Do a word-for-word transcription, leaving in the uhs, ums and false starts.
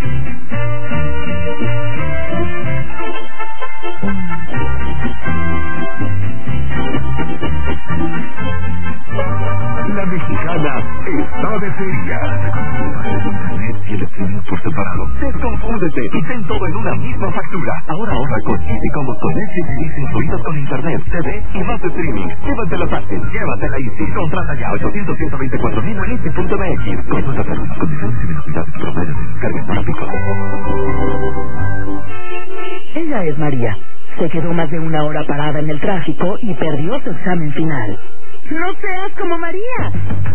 La mexicana está de feria. Internet y el streaming por separado. Desconfúndete y ten todo en una misma factura. Ahora ahorra con Easy Combos con Netflix y Disney incluidos con internet, T V y más streaming. Llévatela fácil, llévatela Easy. Contrata ya ochocientos, ciento veinticuatro mil en easy punto m x. Consulta términos, condiciones y velocidades promedio de descarga para Pico. Ella es María. Se quedó más de una hora parada en el tráfico y perdió su examen final. No seas como María.